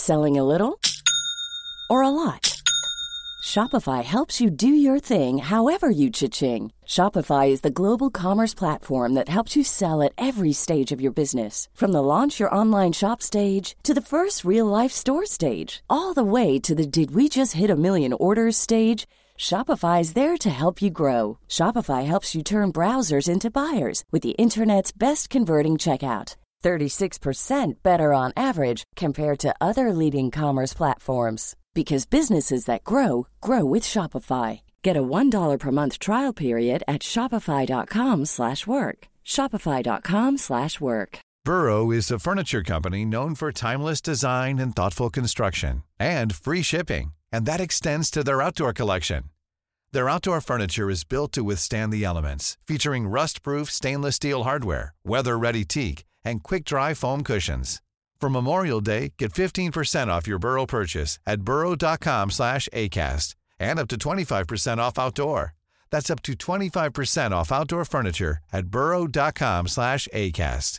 Selling a little or a lot? Shopify helps you do your thing however you cha-ching. Shopify is the global commerce platform that helps you sell at every stage of your business. From the launch your online shop stage to the first real-life store stage, all the way to the did we just hit a million orders stage. Shopify is there to help you grow. Shopify helps you turn browsers into buyers with the internet's best converting checkout. 36% better on average compared to other leading commerce platforms. Because businesses that grow, grow with Shopify. Get a $1 per month trial period at shopify.com/work. Shopify.com/work. Burrow is a furniture company known for timeless design and thoughtful construction, and free shipping, and that extends to their outdoor collection. Their outdoor furniture is built to withstand the elements, featuring rust-proof stainless steel hardware, weather-ready teak, and quick-dry foam cushions. For Memorial Day, get 15% off your Burrow purchase at burrow.com/acast, and up to 25% off outdoor. That's up to 25% off outdoor furniture at burrow.com/acast.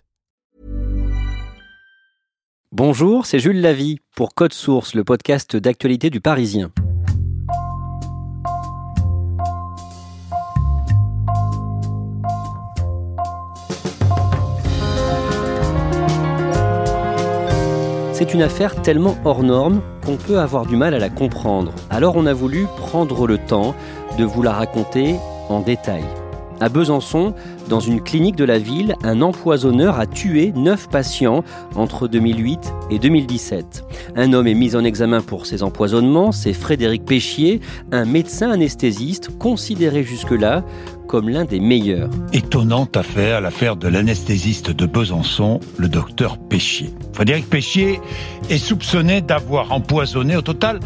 Bonjour, c'est Jules Lavie pour Code Source, le podcast d'actualité du Parisien. C'est une affaire tellement hors norme qu'on peut avoir du mal à la comprendre. Alors on a voulu prendre le temps de vous la raconter en détail. À Besançon, dans une clinique de la ville, un empoisonneur a tué 9 patients entre 2008 et 2017. Un homme est mis en examen pour ces empoisonnements, c'est Frédéric Péchier, un médecin anesthésiste considéré jusque-là comme l'un des meilleurs. Étonnante affaire, l'affaire de l'anesthésiste de Besançon, le docteur Péchier. Frédéric Péchier est soupçonné d'avoir empoisonné au total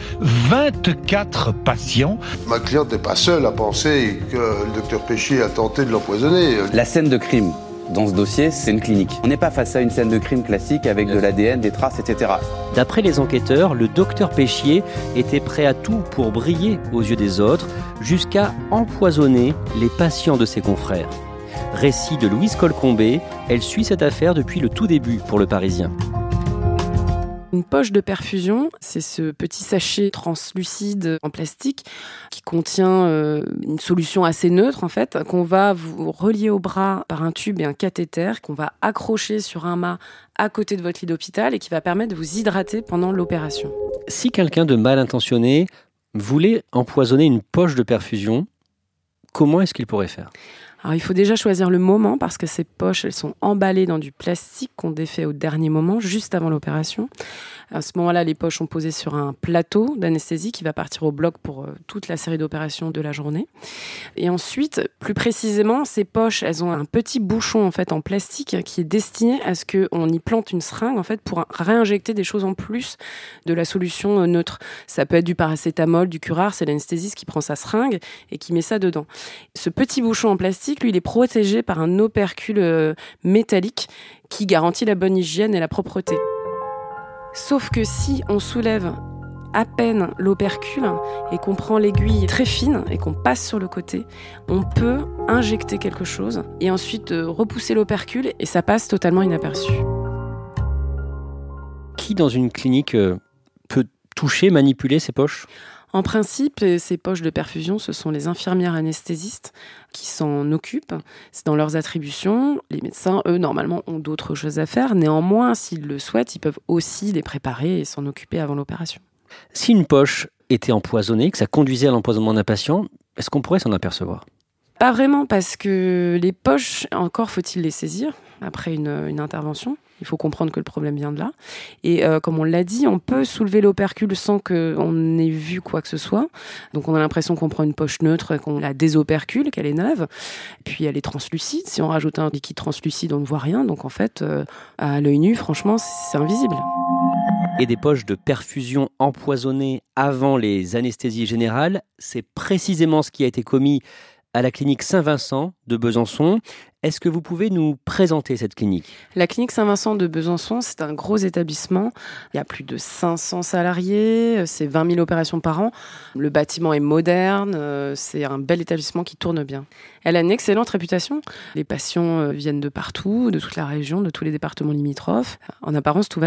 24 patients. Ma cliente n'est pas seule à penser que le docteur Péchier a tenté de l'empoisonner. La scène de crime dans ce dossier, c'est une clinique. On n'est pas face à une scène de crime classique avec de l'ADN, des traces, etc. D'après les enquêteurs, le docteur Péchier était prêt à tout pour briller aux yeux des autres, jusqu'à empoisonner les patients de ses confrères. Récit de Louise Colcombé, elle suit cette affaire depuis le tout début pour Le Parisien. Une poche de perfusion, c'est ce petit sachet translucide en plastique qui contient une solution assez neutre en fait, qu'on va vous relier au bras par un tube et un cathéter, qu'on va accrocher sur un mât à côté de votre lit d'hôpital et qui va permettre de vous hydrater pendant l'opération. Si quelqu'un de mal intentionné voulait empoisonner une poche de perfusion, comment est-ce qu'il pourrait faire ? Alors, il faut déjà choisir le moment parce que ces poches, elles sont emballées dans du plastique qu'on défait au dernier moment, juste avant l'opération. À ce moment-là, les poches sont posées sur un plateau d'anesthésie qui va partir au bloc pour toute la série d'opérations de la journée. Et ensuite, plus précisément, ces poches, elles ont un petit bouchon en fait en plastique qui est destiné à ce qu'on y plante une seringue en fait pour réinjecter des choses en plus de la solution neutre. Ça peut être du paracétamol, du curare, c'est l'anesthésiste qui prend sa seringue et qui met ça dedans. Ce petit bouchon en plastique, lui, il est protégé par un opercule métallique qui garantit la bonne hygiène et la propreté. Sauf que si on soulève à peine l'opercule et qu'on prend l'aiguille très fine et qu'on passe sur le côté, on peut injecter quelque chose et ensuite repousser l'opercule et ça passe totalement inaperçu. Qui dans une clinique peut toucher, manipuler ces poches ? En principe, ces poches de perfusion, ce sont les infirmières anesthésistes qui s'en occupent. C'est dans leurs attributions. Les médecins, eux, normalement, ont d'autres choses à faire. Néanmoins, s'ils le souhaitent, ils peuvent aussi les préparer et s'en occuper avant l'opération. Si une poche était empoisonnée, que ça conduisait à l'empoisonnement d'un patient, est-ce qu'on pourrait s'en apercevoir ? Pas vraiment, parce que les poches, encore faut-il les saisir après une intervention. Il faut comprendre que le problème vient de là. Et comme on l'a dit, on peut soulever l'opercule sans qu'on ait vu quoi que ce soit. Donc on a l'impression qu'on prend une poche neutre, qu'on la désopercule, qu'elle est neuve. Puis elle est translucide. Si on rajoute un liquide translucide, on ne voit rien. Donc en fait, à l'œil nu, franchement, c'est invisible. Et des poches de perfusion empoisonnées avant les anesthésies générales, c'est précisément ce qui a été commis à la clinique Saint-Vincent de Besançon. Est-ce que vous pouvez nous présenter cette clinique ? La clinique Saint-Vincent de Besançon, c'est un gros établissement. Il y a plus de 500 salariés, c'est 20 000 opérations par an. Le bâtiment est moderne, c'est un bel établissement qui tourne bien. Elle a une excellente réputation. Les patients viennent de partout, de toute la région, de tous les départements limitrophes. En apparence, tout va bien.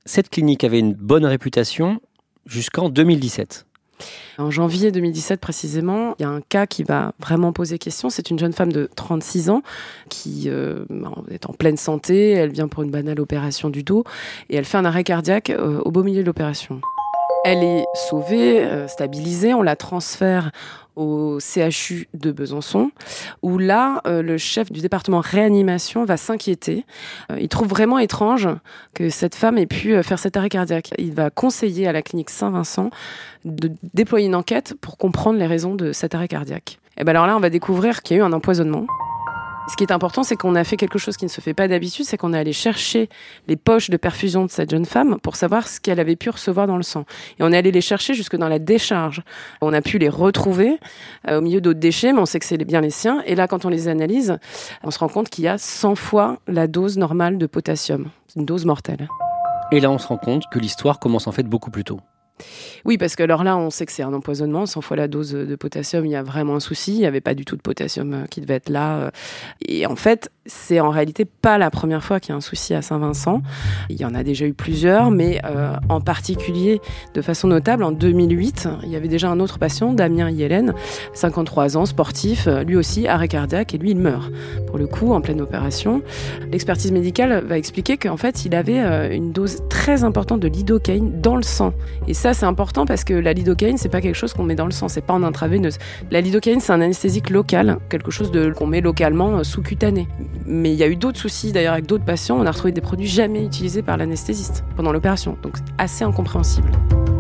Cette clinique avait une bonne réputation jusqu'en 2017. En janvier 2017 précisément, il y a un cas qui va vraiment poser question. C'est une jeune femme de 36 ans qui est en pleine santé. Elle vient pour une banale opération du dos et elle fait un arrêt cardiaque au beau milieu de l'opération. Elle est sauvée, stabilisée. On la transfère au CHU de Besançon, où là, le chef du département réanimation va s'inquiéter. Il trouve vraiment étrange que cette femme ait pu faire cet arrêt cardiaque. Il va conseiller à la clinique Saint-Vincent de déployer une enquête pour comprendre les raisons de cet arrêt cardiaque. Et ben alors là, on va découvrir qu'il y a eu un empoisonnement. Ce qui est important, c'est qu'on a fait quelque chose qui ne se fait pas d'habitude, c'est qu'on est allé chercher les poches de perfusion de cette jeune femme pour savoir ce qu'elle avait pu recevoir dans le sang. Et on est allé les chercher jusque dans la décharge. On a pu les retrouver au milieu d'autres déchets, mais on sait que c'est bien les siens. Et là, quand on les analyse, on se rend compte qu'il y a 100 fois la dose normale de potassium. C'est une dose mortelle. Et là, on se rend compte que l'histoire commence en fait beaucoup plus tôt. Oui, parce que alors là, on sait que c'est un empoisonnement. 100 fois la dose de potassium, il y a vraiment un souci. Il n'y avait pas du tout de potassium qui devait être là. Et en fait, c'est en réalité pas la première fois qu'il y a un souci à Saint-Vincent. Il y en a déjà eu plusieurs, mais en particulier, de façon notable, en 2008, il y avait déjà un autre patient, Damien Yellen, 53 ans, sportif, lui aussi, arrêt cardiaque, et lui, il meurt. Pour le coup, en pleine opération. L'expertise médicale va expliquer qu'en fait, il avait une dose très importante de lidocaïne dans le sang. Et ça, c'est important parce que la lidocaïne, c'est pas quelque chose qu'on met dans le sang, c'est pas en intraveineuse. La lidocaïne, c'est un anesthésique local, quelque chose qu'on met localement sous-cutané. Mais il y a eu d'autres soucis, d'ailleurs, avec d'autres patients. On a retrouvé des produits jamais utilisés par l'anesthésiste pendant l'opération. Donc, c'est assez incompréhensible.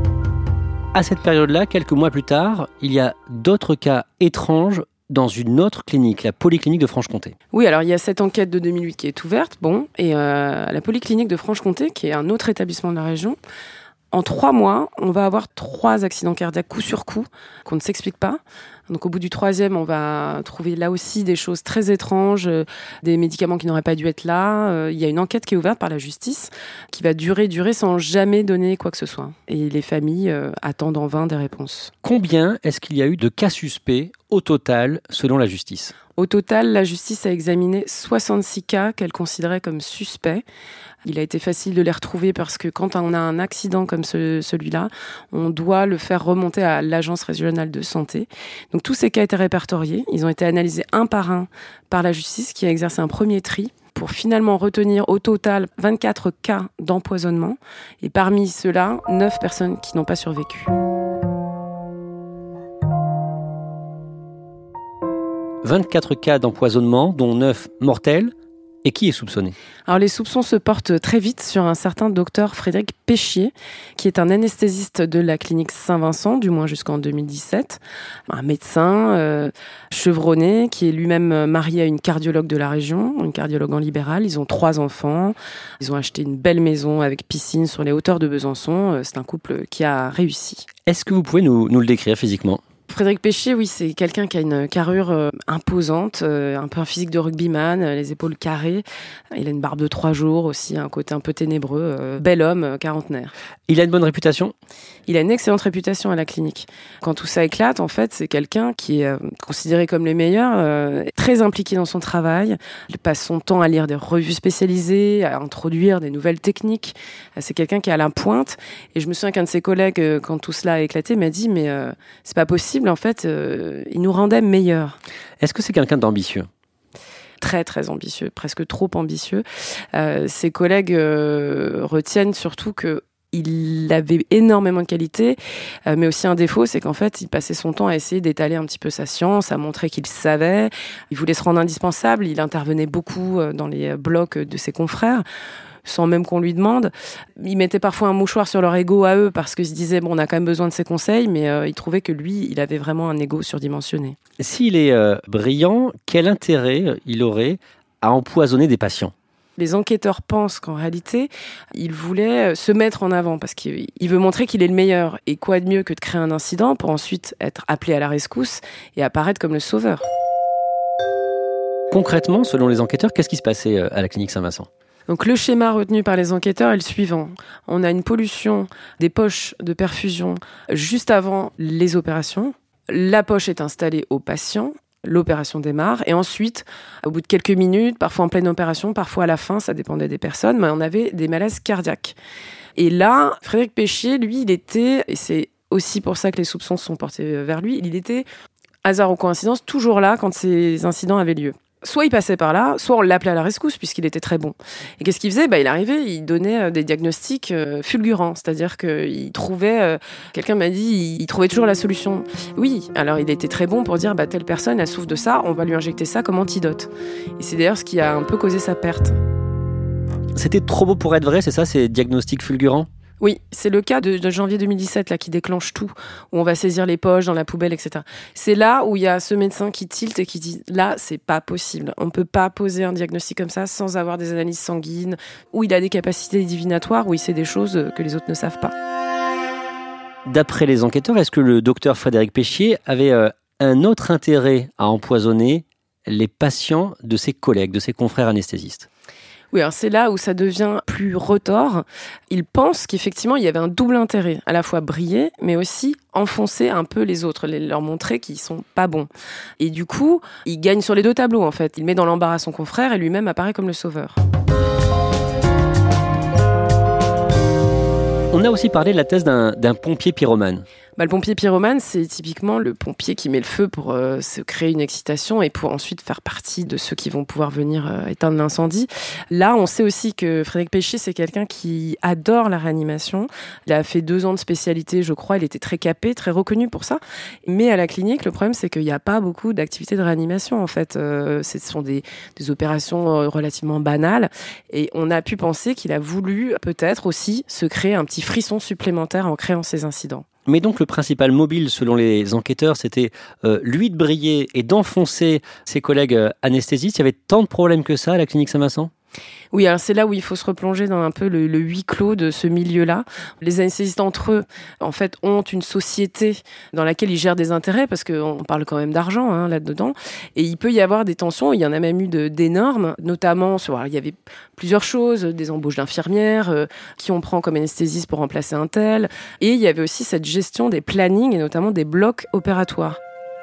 À cette période-là, quelques mois plus tard, il y a d'autres cas étranges dans une autre clinique, la Polyclinique de Franche-Comté. Oui, alors il y a cette enquête de 2008 qui est ouverte, et la Polyclinique de Franche-Comté, qui est un autre établissement de la région, en 3 mois, on va avoir 3 accidents cardiaques coup sur coup, qu'on ne s'explique pas. Donc au bout du 3e, on va trouver là aussi des choses très étranges, des médicaments qui n'auraient pas dû être là. Il y a une enquête qui est ouverte par la justice, qui va durer sans jamais donner quoi que ce soit. Et les familles attendent en vain des réponses. Combien est-ce qu'il y a eu de cas suspects au total, selon la justice ? Au total, la justice a examiné 66 cas qu'elle considérait comme suspects. Il a été facile de les retrouver parce que quand on a un accident comme celui-là, on doit le faire remonter à l'Agence régionale de santé. Donc tous ces cas étaient répertoriés. Ils ont été analysés un par la justice qui a exercé un premier tri pour finalement retenir au total 24 cas d'empoisonnement. Et parmi ceux-là, 9 personnes qui n'ont pas survécu. 24 cas d'empoisonnement, dont 9 mortels. Et qui est soupçonné ? Alors les soupçons se portent très vite sur un certain docteur Frédéric Péchier, qui est un anesthésiste de la clinique Saint-Vincent, du moins jusqu'en 2017. Un médecin chevronné, qui est lui-même marié à une cardiologue de la région, une cardiologue en libéral. Ils ont 3 enfants. Ils ont acheté une belle maison avec piscine sur les hauteurs de Besançon. C'est un couple qui a réussi. Est-ce que vous pouvez nous le décrire physiquement ? Frédéric Péchier, oui, c'est quelqu'un qui a une carrure imposante, un peu un physique de rugbyman, les épaules carrées. Il a une barbe de 3 jours aussi, un côté un peu ténébreux. Bel homme, quarantenaire. Il a une bonne réputation ? Il a une excellente réputation à la clinique. Quand tout ça éclate, en fait, c'est quelqu'un qui est considéré comme le meilleur, très impliqué dans son travail. Il passe son temps à lire des revues spécialisées, à introduire des nouvelles techniques. C'est quelqu'un qui est à la pointe. Et je me souviens qu'un de ses collègues, quand tout cela a éclaté, m'a dit « Mais c'est pas possible, en fait, il nous rendait meilleurs. » Est-ce que c'est quelqu'un d'ambitieux ? Très, très ambitieux, presque trop ambitieux. Ses collègues retiennent surtout que il avait énormément de qualités, mais aussi un défaut, c'est qu'en fait, il passait son temps à essayer d'étaler un petit peu sa science, à montrer qu'il savait. Il voulait se rendre indispensable. Il intervenait beaucoup dans les blocs de ses confrères, sans même qu'on lui demande. Il mettait parfois un mouchoir sur leur ego à eux, parce qu'ils se disaient, bon, on a quand même besoin de ses conseils, mais il trouvait que lui, il avait vraiment un ego surdimensionné. S'il est brillant, quel intérêt il aurait à empoisonner des patients ? Les enquêteurs pensent qu'en réalité, il voulait se mettre en avant parce qu'il veut montrer qu'il est le meilleur. Et quoi de mieux que de créer un incident pour ensuite être appelé à la rescousse et apparaître comme le sauveur. Concrètement, selon les enquêteurs, qu'est-ce qui se passait à la clinique Saint-Vincent ? Donc le schéma retenu par les enquêteurs est le suivant. On a une pollution des poches de perfusion juste avant les opérations. La poche est installée au patient. L'opération démarre et ensuite, au bout de quelques minutes, parfois en pleine opération, parfois à la fin, ça dépendait des personnes, mais on avait des malaises cardiaques. Et là, Frédéric Peschier, lui, il était, et c'est aussi pour ça que les soupçons sont portés vers lui, il était, hasard ou coïncidence, toujours là quand ces incidents avaient lieu. Soit il passait par là, soit on l'appelait à la rescousse puisqu'il était très bon. Et qu'est-ce qu'il faisait ? Il arrivait, il donnait des diagnostics fulgurants, c'est-à-dire qu'il trouvait, quelqu'un m'a dit, il trouvait toujours la solution. Oui, alors il était très bon pour dire, telle personne, elle souffre de ça, on va lui injecter ça comme antidote. Et c'est d'ailleurs ce qui a un peu causé sa perte. C'était trop beau pour être vrai, c'est ça, ces diagnostics fulgurants ? Oui, c'est le cas de janvier 2017 là, qui déclenche tout, où on va saisir les poches dans la poubelle, etc. C'est là où il y a ce médecin qui tilte et qui dit « là, c'est pas possible. On ne peut pas poser un diagnostic comme ça sans avoir des analyses sanguines, où il a des capacités divinatoires, où il sait des choses que les autres ne savent pas. » D'après les enquêteurs, est-ce que le docteur Frédéric Peschier avait un autre intérêt à empoisonner les patients de ses collègues, de ses confrères anesthésistes ? Oui, alors c'est là où ça devient plus retors. Il pense qu'effectivement, il y avait un double intérêt, à la fois briller, mais aussi enfoncer un peu les autres, leur montrer qu'ils sont pas bons. Et du coup, il gagne sur les deux tableaux, en fait. Il met dans l'embarras son confrère et lui-même apparaît comme le sauveur. On a aussi parlé de la thèse d'un pompier pyromane. Le pompier pyromane, c'est typiquement le pompier qui met le feu pour se créer une excitation et pour ensuite faire partie de ceux qui vont pouvoir venir éteindre l'incendie. Là, on sait aussi que Frédéric Peschier, c'est quelqu'un qui adore la réanimation. Il a fait 2 ans de spécialité, je crois. Il était très capé, très reconnu pour ça. Mais à la clinique, le problème, c'est qu'il n'y a pas beaucoup d'activités de réanimation, en fait. Ce sont des opérations relativement banales. Et on a pu penser qu'il a voulu peut-être aussi se créer un petit frisson supplémentaire en créant ces incidents. Mais donc le principal mobile, selon les enquêteurs, c'était lui de briller et d'enfoncer ses collègues anesthésistes. Il y avait tant de problèmes que ça à la clinique Saint-Vincent ? Oui, alors c'est là où il faut se replonger dans un peu le huis clos de ce milieu-là. Les anesthésistes entre eux, en fait, ont une société dans laquelle ils gèrent des intérêts, parce qu'on parle quand même d'argent là-dedans. Et il peut y avoir des tensions, il y en a même eu d'énormes, notamment il y avait plusieurs choses, des embauches d'infirmières, qui on prend comme anesthésiste pour remplacer un tel. Et il y avait aussi cette gestion des plannings, et notamment des blocs opératoires.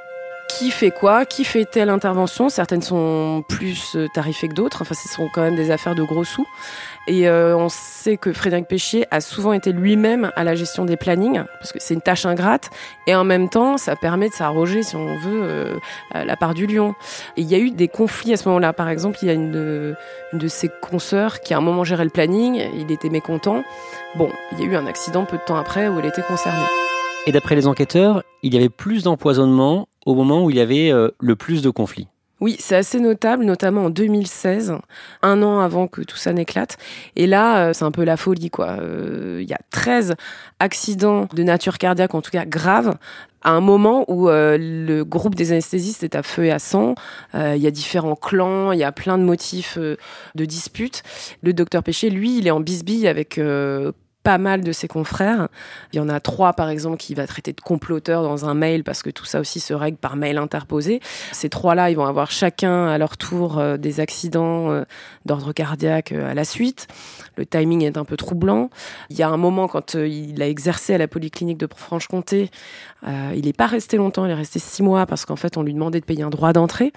Qui fait quoi ? Qui fait telle intervention ? Certaines sont plus tarifées que d'autres. Enfin, ce sont quand même des affaires de gros sous. Et on sait que Frédéric Peschier a souvent été lui-même à la gestion des plannings, parce que c'est une tâche ingrate. Et en même temps, ça permet de s'arroger, si on veut, la part du lion. Et il y a eu des conflits à ce moment-là. Par exemple, il y a une de ses consoeurs qui, à un moment, gérait le planning. Il était mécontent. Bon, il y a eu un accident peu de temps après où elle était concernée. Et d'après les enquêteurs, il y avait plus d'empoisonnement au moment où il y avait le plus de conflits. Oui, c'est assez notable, notamment en 2016, 1 an avant que tout ça n'éclate. Et là, c'est un peu la folie, quoi. Il y a 13 accidents de nature cardiaque, en tout cas graves, à un moment où le groupe des anesthésistes est à feu et à sang. Il y a différents clans, il y a plein de motifs de disputes. Le docteur Peschier, lui, il est en bisbille avec pas mal de ses confrères. Il y en a 3, par exemple, qui va traiter de comploteurs dans un mail, parce que tout ça aussi se règle par mail interposé. Ces 3-là, ils vont avoir chacun à leur tour des accidents d'ordre cardiaque à la suite. Le timing est un peu troublant. Il y a un moment, quand il a exercé à la polyclinique de Franche-Comté, il n'est pas resté longtemps, il est resté 6 mois, parce qu'en fait, on lui demandait de payer un droit d'entrée.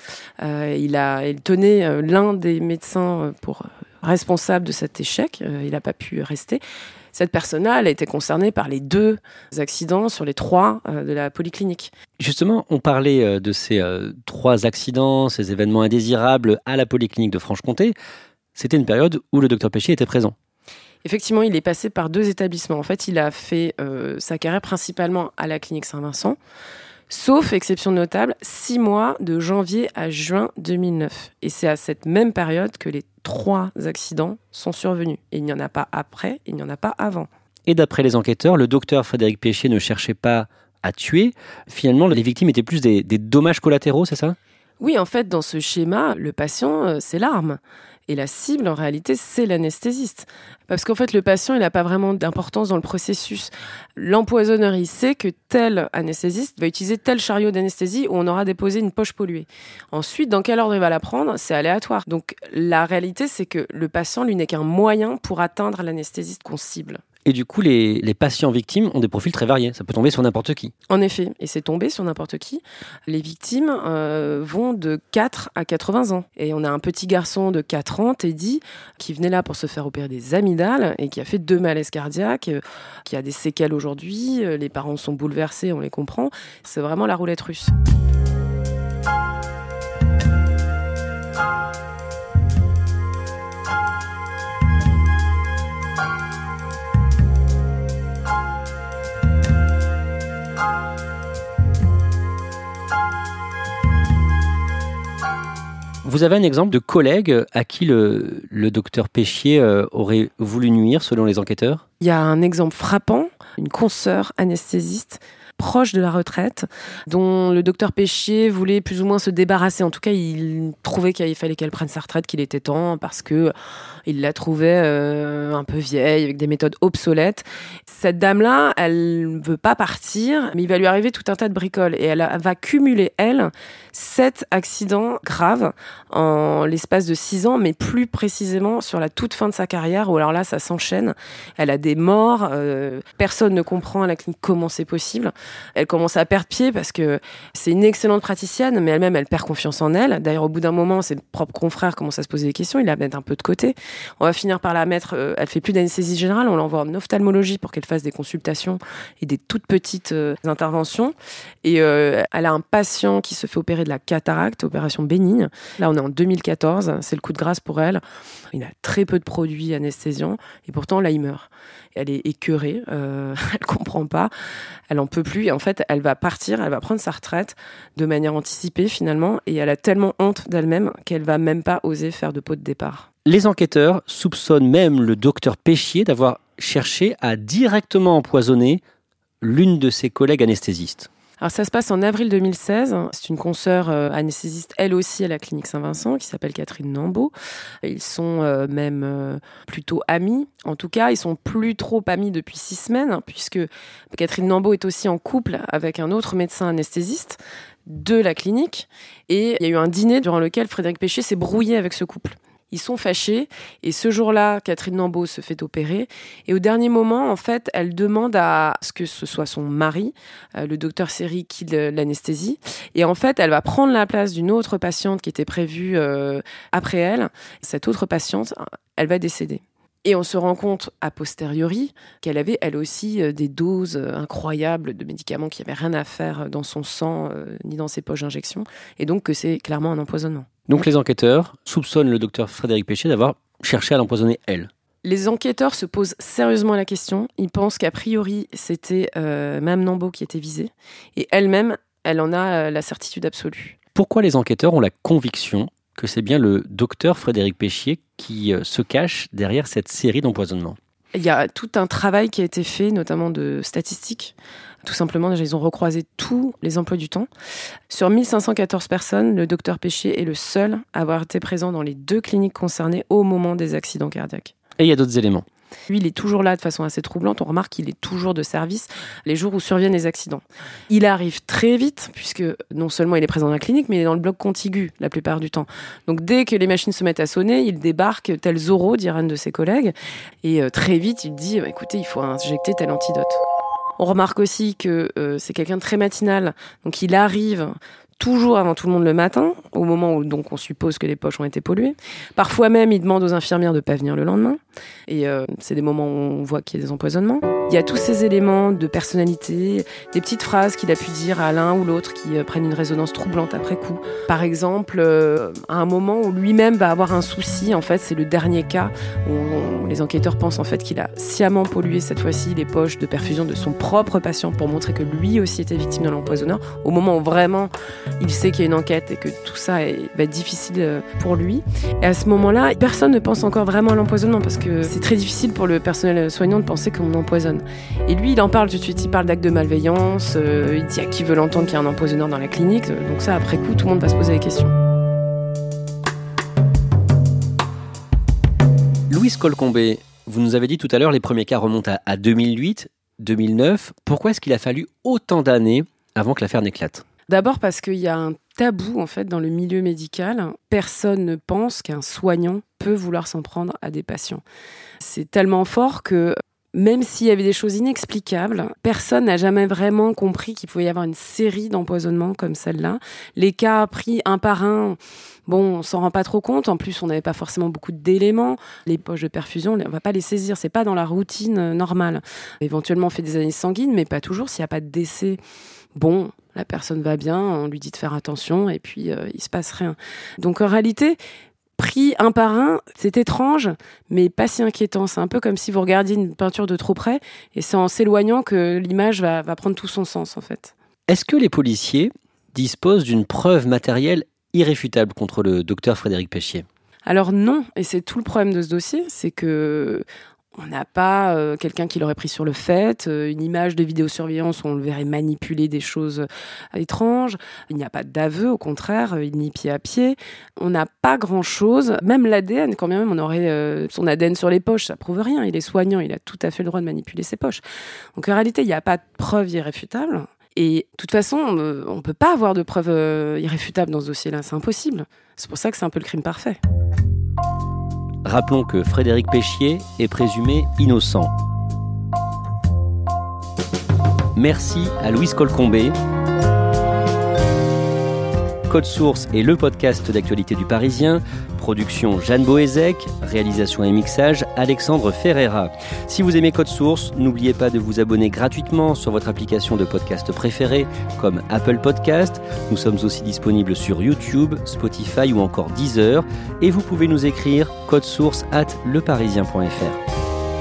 Il tenait l'un des médecins pour responsable de cet échec. Il n'a pas pu rester. Cette personne-là, elle a été concernée par les 2 accidents sur les 3 de la polyclinique. Justement, on parlait de ces 3 accidents, ces événements indésirables à la polyclinique de Franche-Comté. C'était une période où le docteur Peschier était présent. Effectivement, il est passé par 2 établissements. En fait, il a fait sa carrière principalement à la clinique Saint-Vincent, sauf exception notable, 6 mois de janvier à juin 2009. Et c'est à cette même période que les 3 accidents sont survenus. Et il n'y en a pas après, il n'y en a pas avant. Et d'après les enquêteurs, le docteur Frédéric Peschier ne cherchait pas à tuer. Finalement, les victimes étaient plus des dommages collatéraux, c'est ça ? Oui, en fait, dans ce schéma, le patient, c'est l'arme. Et la cible, en réalité, c'est l'anesthésiste. Parce qu'en fait, le patient, il n'a pas vraiment d'importance dans le processus. L'empoisonneur, il sait que tel anesthésiste va utiliser tel chariot d'anesthésie où on aura déposé une poche polluée. Ensuite, dans quel ordre il va la prendre, c'est aléatoire. Donc, la réalité, c'est que le patient, lui, n'est qu'un moyen pour atteindre l'anesthésiste qu'on cible. Et du coup, les patients victimes ont des profils très variés. Ça peut tomber sur n'importe qui. En effet, et c'est tombé sur n'importe qui. Les victimes vont de 4 à 80 ans. Et on a un petit garçon de 4 ans, Teddy, qui venait là pour se faire opérer des amygdales et qui a fait 2 malaises cardiaques, qui a des séquelles aujourd'hui. Les parents sont bouleversés, on les comprend. C'est vraiment la roulette russe. Vous avez un exemple de collègue à qui le docteur Péchier aurait voulu nuire, selon les enquêteurs ? Il y a un exemple frappant, une consoeur anesthésiste proche de la retraite, dont le docteur Péchier voulait plus ou moins se débarrasser. En tout cas, il trouvait qu'il fallait qu'elle prenne sa retraite, qu'il était temps, parce que il la trouvait un peu vieille, avec des méthodes obsolètes. Cette dame-là, elle ne veut pas partir, mais il va lui arriver tout un tas de bricoles. Et elle va cumuler, 7 accidents graves en l'espace de 6 ans, mais plus précisément sur la toute fin de sa carrière, où alors là, ça s'enchaîne. Elle a des morts, personne ne comprend à la clinique comment c'est possible. Elle commence à perdre pied parce que c'est une excellente praticienne, mais elle-même, elle perd confiance en elle. D'ailleurs, au bout d'un moment, ses propres confrères commencent à se poser des questions. Ils la mettent un peu de côté. On va finir par la mettre, elle fait plus d'anesthésie générale, on l'envoie en ophtalmologie pour qu'elle fasse des consultations et des toutes petites interventions. Et elle a un patient qui se fait opérer de la cataracte, opération bénigne. Là, on est en 2014, c'est le coup de grâce pour elle. Il a très peu de produits anesthésiants et pourtant, là, il meurt. Elle est écœurée, elle comprend pas, elle en peut plus. Et en fait, elle va partir, elle va prendre sa retraite de manière anticipée finalement. Et elle a tellement honte d'elle-même qu'elle va même pas oser faire de pot de départ. Les enquêteurs soupçonnent même le docteur Péchier d'avoir cherché à directement empoisonner l'une de ses collègues anesthésistes. Alors ça se passe en avril 2016. C'est une consoeur anesthésiste, elle aussi à la clinique Saint-Vincent, qui s'appelle Catherine Nambeau. Ils sont même plutôt amis. En tout cas, ils sont plus trop amis depuis 6 semaines, puisque Catherine Nambeau est aussi en couple avec un autre médecin anesthésiste de la clinique. Et il y a eu un dîner durant lequel Frédéric Péchier s'est brouillé avec ce couple. Ils sont fâchés et ce jour-là, Catherine Nambeau se fait opérer et au dernier moment, en fait, elle demande à ce que ce soit son mari, le docteur Seri, qui l'anesthésie. Et en fait, elle va prendre la place d'une autre patiente qui était prévue après elle. Cette autre patiente, elle va décéder. Et on se rend compte, a posteriori, qu'elle avait, elle aussi, des doses incroyables de médicaments qui n'avaient rien à faire dans son sang, ni dans ses poches d'injection. Et donc que c'est clairement un empoisonnement. Donc les enquêteurs soupçonnent le docteur Frédéric Péchier d'avoir cherché à l'empoisonner elle. Les enquêteurs se posent sérieusement la question. Ils pensent qu'a priori, c'était Mme Nambeau qui était visée. Et elle-même, elle en a la certitude absolue. Pourquoi les enquêteurs ont la conviction que c'est bien le docteur Frédéric Péchier qui se cache derrière cette série d'empoisonnements ? Il y a tout un travail qui a été fait, notamment de statistiques. Tout simplement, déjà, ils ont recroisé tous les emplois du temps. Sur 1514 personnes, le docteur Péchier est le seul à avoir été présent dans les 2 cliniques concernées au moment des accidents cardiaques. Et il y a d'autres éléments. Lui, il est toujours là de façon assez troublante. On remarque qu'il est toujours de service les jours où surviennent les accidents. Il arrive très vite, puisque non seulement il est présent dans la clinique, mais il est dans le bloc contigu la plupart du temps. Donc dès que les machines se mettent à sonner, il débarque tel Zorro, dirait un de ses collègues. Et très vite, il dit écoutez, il faut injecter tel antidote. On remarque aussi que c'est quelqu'un de très matinal. Donc il arrive toujours avant tout le monde le matin, au moment où donc on suppose que les poches ont été polluées. Parfois même, il demande aux infirmières de ne pas venir le lendemain. Et c'est des moments où on voit qu'il y a des empoisonnements. Il y a tous ces éléments de personnalité, des petites phrases qu'il a pu dire à l'un ou l'autre qui prennent une résonance troublante après coup. Par exemple, à un moment où lui-même va avoir un souci, en fait, c'est le dernier cas où les enquêteurs pensent en fait qu'il a sciemment pollué cette fois-ci les poches de perfusion de son propre patient pour montrer que lui aussi était victime de l'empoisonneur. Au moment où vraiment il sait qu'il y a une enquête et que tout ça va être difficile pour lui. Et à ce moment-là, personne ne pense encore vraiment à l'empoisonnement parce que c'est très difficile pour le personnel soignant de penser qu'on empoisonne. Et lui, il en parle tout de suite, il parle d'actes de malveillance, il dit à qui veut l'entendre qu'il y a un empoisonneur dans la clinique. Donc ça, après coup, tout le monde va se poser des questions. Louise Colcombé, vous nous avez dit tout à l'heure, les premiers cas remontent à 2008, 2009. Pourquoi est-ce qu'il a fallu autant d'années avant que l'affaire n'éclate ? D'abord parce qu'il y a un tabou en fait dans le milieu médical. Personne ne pense qu'un soignant peut vouloir s'en prendre à des patients. C'est tellement fort que même s'il y avait des choses inexplicables, personne n'a jamais vraiment compris qu'il pouvait y avoir une série d'empoisonnements comme celle-là. Les cas pris un par un, bon, on s'en rend pas trop compte. En plus, on n'avait pas forcément beaucoup d'éléments. Les poches de perfusion, on va pas les saisir. C'est pas dans la routine normale. Éventuellement, on fait des analyses sanguines, mais pas toujours. S'il n'y a pas de décès, bon, la personne va bien, on lui dit de faire attention et puis il se passe rien. Donc en réalité, pris un par un, c'est étrange, mais pas si inquiétant. C'est un peu comme si vous regardiez une peinture de trop près, et c'est en s'éloignant que l'image va prendre tout son sens, en fait. Est-ce que les policiers disposent d'une preuve matérielle irréfutable contre le docteur Frédéric Peschier ? Alors non, et c'est tout le problème de ce dossier, c'est que on n'a pas quelqu'un qui l'aurait pris sur le fait, une image de vidéosurveillance où on le verrait manipuler des choses étranges. Il n'y a pas d'aveu, au contraire, il nie pied à pied. On n'a pas grand-chose. Même l'ADN, quand même, on aurait son ADN sur les poches, ça prouve rien. Il est soignant, il a tout à fait le droit de manipuler ses poches. Donc en réalité, il n'y a pas de preuve irréfutable. Et de toute façon, on ne peut pas avoir de preuve irréfutable dans ce dossier-là, c'est impossible. C'est pour ça que c'est un peu le crime parfait. Rappelons que Frédéric Peschier est présumé innocent. Merci à Louise Colcombé. Code Source est le podcast d'actualité du Parisien. Production Jeanne Boézek, réalisation et mixage Alexandre Ferreira. Si vous aimez Code Source, n'oubliez pas de vous abonner gratuitement sur votre application de podcast préférée comme Apple Podcast. Nous sommes aussi disponibles sur YouTube, Spotify ou encore Deezer. Et vous pouvez nous écrire codesource@leparisien.fr.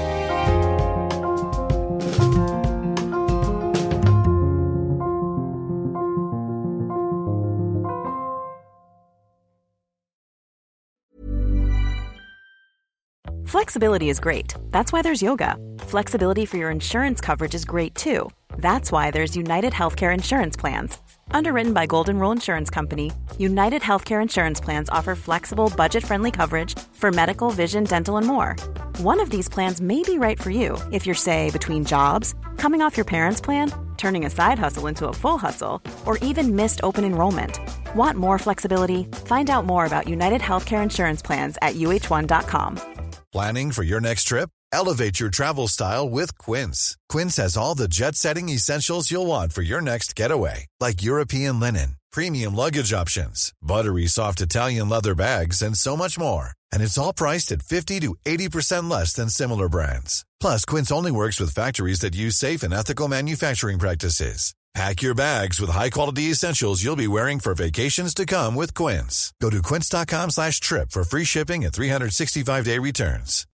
Flexibility is great. That's why there's yoga. Flexibility for your insurance coverage is great too. That's why there's United Healthcare Insurance Plans. Underwritten by Golden Rule Insurance Company, United Healthcare Insurance Plans offer flexible, budget-friendly coverage for medical, vision, dental, and more. One of these plans may be right for you if you're, say, between jobs, coming off your parents' plan, turning a side hustle into a full hustle, or even missed open enrollment. Want more flexibility? Find out more about United Healthcare Insurance Plans at uh1.com. Planning for your next trip? Elevate your travel style with Quince. Quince has all the jet-setting essentials you'll want for your next getaway, like European linen, premium luggage options, buttery soft Italian leather bags, and so much more. And it's all priced at 50 to 80% less than similar brands. Plus, Quince only works with factories that use safe and ethical manufacturing practices. Pack your bags with high-quality essentials you'll be wearing for vacations to come with Quince. Go to quince.com/trip for free shipping and 365-day returns.